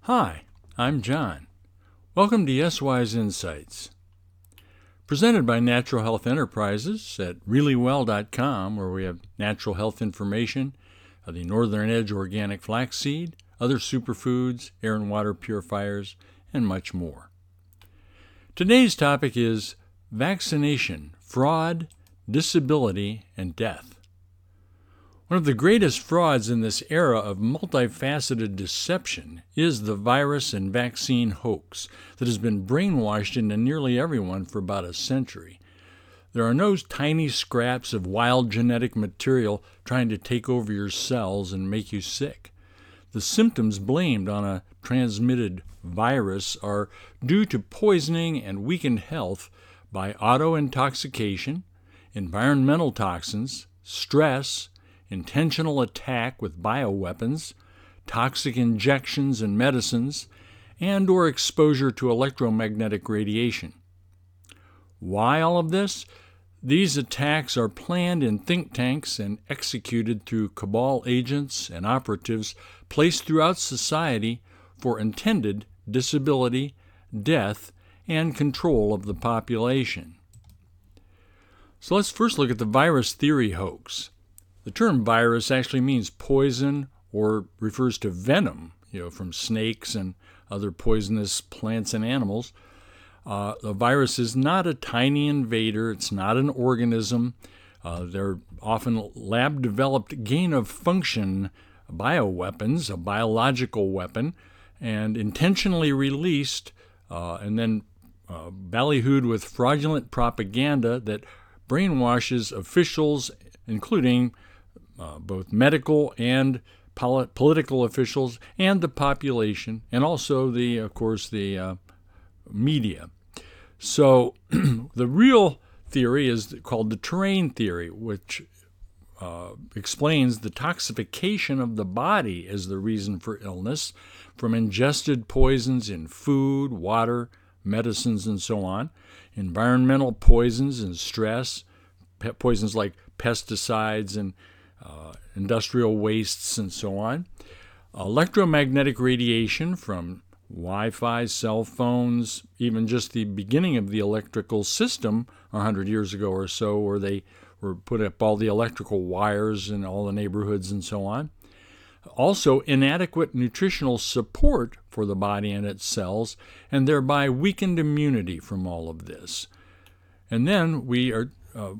Hi, I'm John. Welcome to YesWise Insights. Presented by Natural Health Enterprises at ReallyWell.com, where we have natural health information, the Northern Edge organic flaxseed, other superfoods, air and water purifiers, and much more. Today's topic is vaccination, fraud, disability, and death. One of the greatest frauds in this era of multifaceted deception is the virus and vaccine hoax that has been brainwashed into nearly everyone for about a century. There are no tiny scraps of wild genetic material trying to take over your cells and make you sick. The symptoms blamed on a transmitted virus are due to poisoning and weakened health by auto-intoxication, environmental toxins, stress, intentional attack with bioweapons, toxic injections and medicines, and or exposure to electromagnetic radiation. Why all of this? These attacks are planned in think tanks and executed through cabal agents and operatives placed throughout society for intended disability, death, and control of the population. So let's first look at the virus theory hoax. The term virus actually means poison or refers to venom, from snakes and other poisonous plants and animals. The virus is not a tiny invader. It's not an organism. They're often lab-developed gain-of-function bioweapons, a biological weapon, and intentionally released and then ballyhooed with fraudulent propaganda that brainwashes officials, including both medical and political officials and the population, and also the media. So the real theory is called the terrain theory, which explains the toxification of the body as the reason for illness from ingested poisons in food, water, medicines, and so on, environmental poisons and stress, poisons like pesticides and industrial wastes and so on, electromagnetic radiation from Wi-Fi, cell phones, even just the beginning of the electrical system 100 years ago or so, where they were put up all the electrical wires in all the neighborhoods and so on. Also, inadequate nutritional support for the body and its cells, and thereby weakened immunity from all of this. And then we are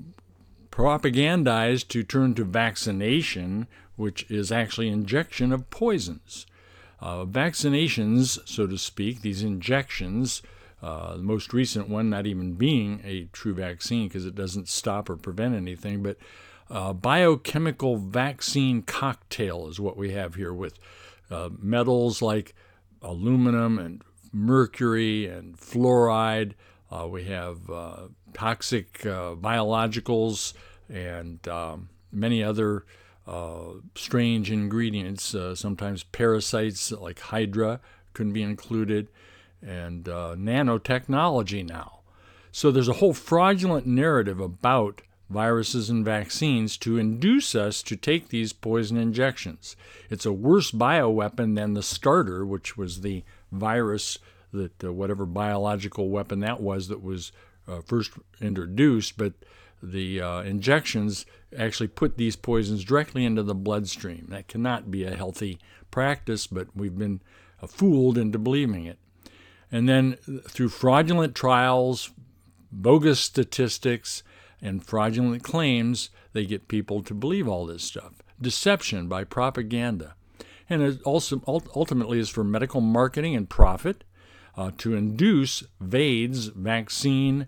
propagandized to turn to vaccination, which is actually injection of poisons. Vaccinations, so to speak, these injections, the most recent one not even being a true vaccine because it doesn't stop or prevent anything, but biochemical vaccine cocktail is what we have here with metals like aluminum and mercury and fluoride. We have toxic biologicals and many other strange ingredients. Sometimes parasites like Hydra can be included, and nanotechnology now. So there's a whole fraudulent narrative about viruses and vaccines to induce us to take these poison injections. It's a worse bioweapon than the starter, which was the virus that whatever biological weapon that was first introduced, but the injections actually put these poisons directly into the bloodstream. That cannot be a healthy practice, but we've been fooled into believing it. And then through fraudulent trials, bogus statistics, and fraudulent claims, they get people to believe all this stuff. Deception by propaganda. And it also ultimately is for medical marketing and profit, to induce VAIDS, vaccine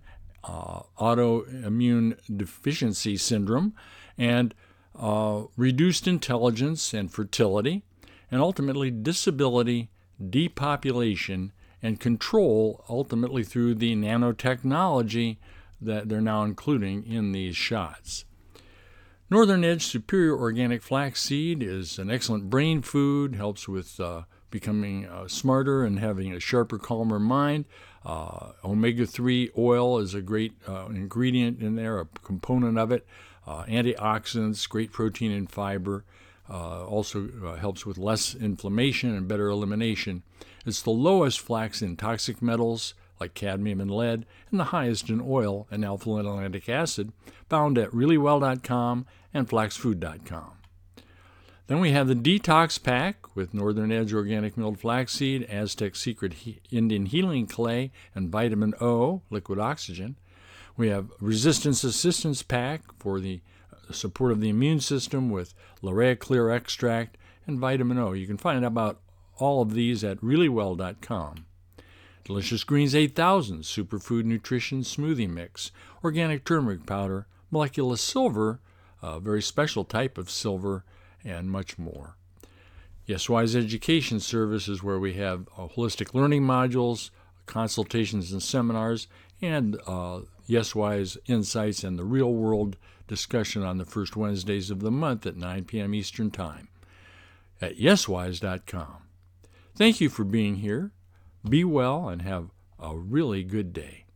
autoimmune deficiency syndrome, and reduced intelligence and fertility, and ultimately disability, depopulation, and control, ultimately through the nanotechnology that they're now including in these shots. Northern Edge Superior Organic Flaxseed is an excellent brain food, helps with becoming smarter and having a sharper, calmer mind. Omega-3 oil is a great ingredient in there, a component of it. Antioxidants, great protein and fiber. Also helps with less inflammation and better elimination. It's the lowest flax in toxic metals like cadmium and lead, and the highest in oil and alpha-linoleic acid, found at reallywell.com and flaxfood.com. Then we have the Detox Pack with Northern Edge Organic Milled Flaxseed, Aztec Secret Indian Healing Clay, and Vitamin O, liquid oxygen. We have Resistance Assistance Pack for the support of the immune system with Laurea Clear Extract and Vitamin O. You can find out about all of these at reallywell.com. Delicious Greens 8000 Superfood Nutrition Smoothie Mix, Organic Turmeric Powder, Molecular Silver, a very special type of silver, and much more. YesWise Education Services, where we have holistic learning modules, consultations and seminars, and YesWise Insights and the Real World discussion on the first Wednesdays of the month at 9 p.m. Eastern Time at yeswise.com. Thank you for being here. Be well and have a really good day.